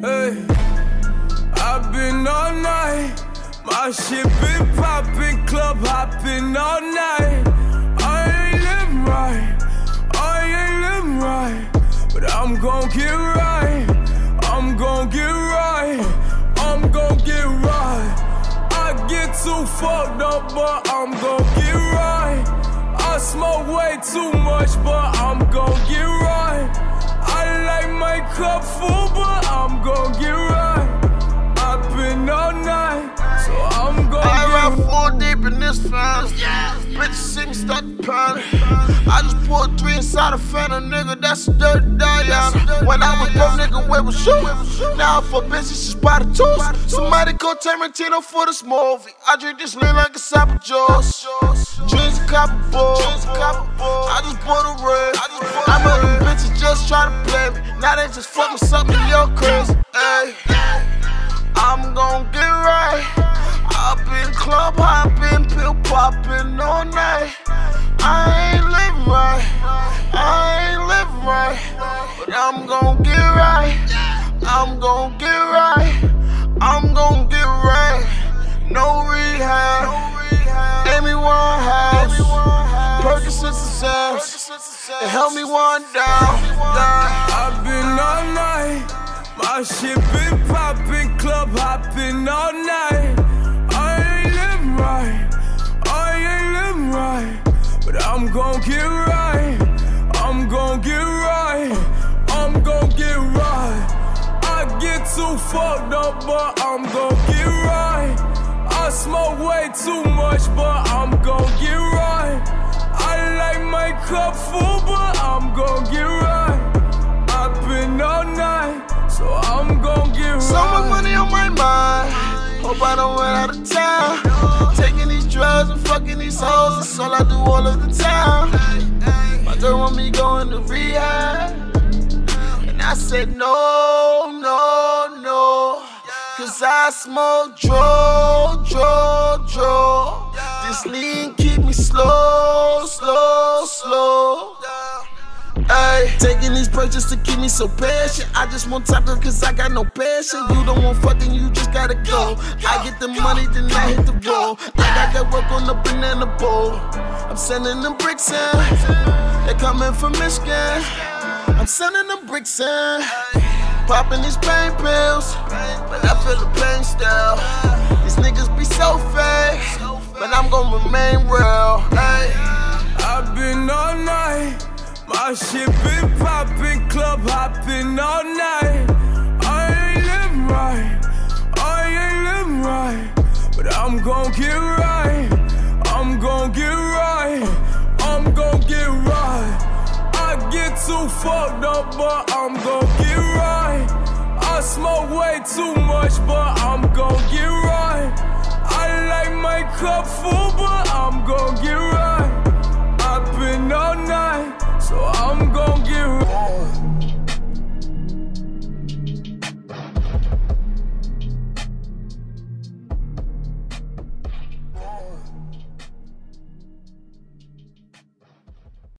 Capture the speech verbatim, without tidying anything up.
Hey, I've been all night. My shit been poppin', club hoppin' all night. I ain't living right, I ain't living right, but I'm gon' get right. I'm gon' get right, I'm gon' get right. I get too fucked up, but I'm gon' get right. I smoke way too much, but I'm gon' get right. I like my cup full, but I'm gon' get right. I've been all night, so I'm gon' I get ride right. four deep in this fan. Bitches see me start to panic. I just poured three inside a Phantom, nigga, that's a dirty Diana. When I was broke, nigga, where was you? Now I'm for bitches, just by the tools. Somebody call Tarantino for this movie. I drink this lean like a Sapa Juice. Dreams of copper balls. I just bought a red. I know them bitches just try to play me. Now they just fuck with something in your crib. Ay, I'm gon' get right. I've been club hopping, pill popping all night. I ain't living right, I ain't living right, but I'm gon' get right. I'm gon' get right, I'm gon' get right. No rehab, Amy Winehouse, Percocets and Zams, and help me one down, down. I've been all night. My shit been poppin', club hoppin' all night. I ain't living right, I ain't living right, but I'm gon' get right. I'm gon' get right, I'm gon' get right. I get too fucked up, but I'm gon' get right. I smoke way too much, but I'm gon' get right. I like my cup full, but I'm gon' get right. I've been all night, so I'm gon' get right. So much money on my mind, hope I don't run out of time. Taking these drugs and fucking these hoes, that's all I do all of the time. My girl want me going to rehab, and I said no, no, no. Cause I smoke dro, dro, dro. This lean keep me slow, slow, slow. Ay, taking these purchases to keep me so patient. I just want top girl cause I got no passion. You don't want fucking, you just gotta go. I get the money, then I hit the roll. I got that work on the banana bowl. I'm sending them bricks in, they coming from Michigan. I'm sending them bricks in, popping these pain pills, but I feel the pain still. These niggas be so fake, but I'm gon' remain real. Ay. I've been all night. My shit been poppin', club hoppin' all night. I ain't living right, I ain't living right, but I'm gon' get right. I'm gon' get right, I'm gon' get right. I get too fucked up, but I'm gon' get right. I smoke way too much, but I'm gon' get right. I like my cup full, but I'm gon' get right. I've been all night,